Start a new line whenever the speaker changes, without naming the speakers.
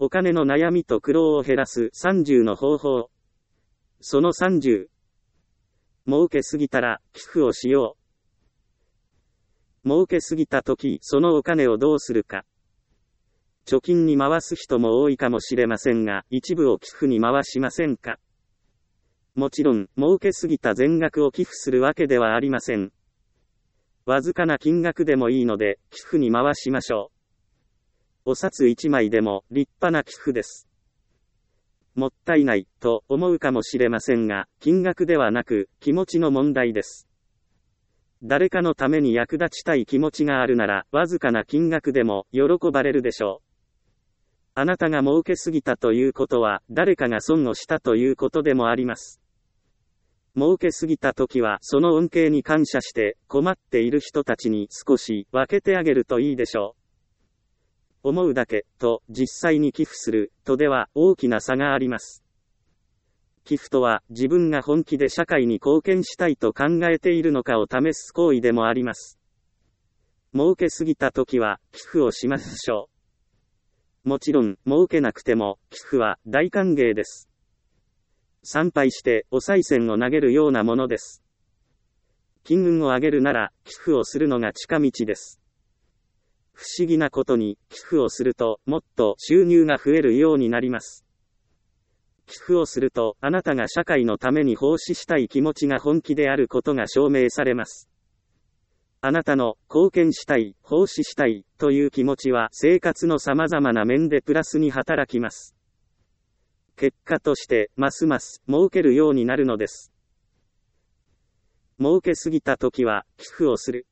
お金の悩みと苦労を減らす30の方法。その30。儲けすぎたら寄付をしよう。儲けすぎたとき、そのお金をどうするか。貯金に回す人も多いかもしれませんが、一部を寄付に回しませんか。もちろん、儲けすぎた全額を寄付するわけではありません。わずかな金額でもいいので、寄付に回しましょう。お札1枚でも立派な寄付です。もったいないと思うかもしれませんが、金額ではなく気持ちの問題です。誰かのために役立ちたい気持ちがあるなら、わずかな金額でも喜ばれるでしょう。あなたが儲けすぎたということは、誰かが損をしたということでもあります。儲けすぎたときは、その恩恵に感謝して、困っている人たちに少し分けてあげるといいでしょう。思うだけと実際に寄付するとでは大きな差があります。寄付とは自分が本気で社会に貢献したいと考えているのかを試す行為でもあります。儲けすぎたときは寄付をしましょう。もちろん儲けなくても寄付は大歓迎です。参拝してお賽銭を投げるようなものです。金運を上げるなら寄付をするのが近道です。不思議なことに、寄付をすると、もっと収入が増えるようになります。寄付をすると、あなたが社会のために奉仕したい気持ちが本気であることが証明されます。あなたの貢献したい、奉仕したいという気持ちは生活の様々な面でプラスに働きます。結果として、ますます儲けるようになるのです。儲けすぎたときは、寄付をする。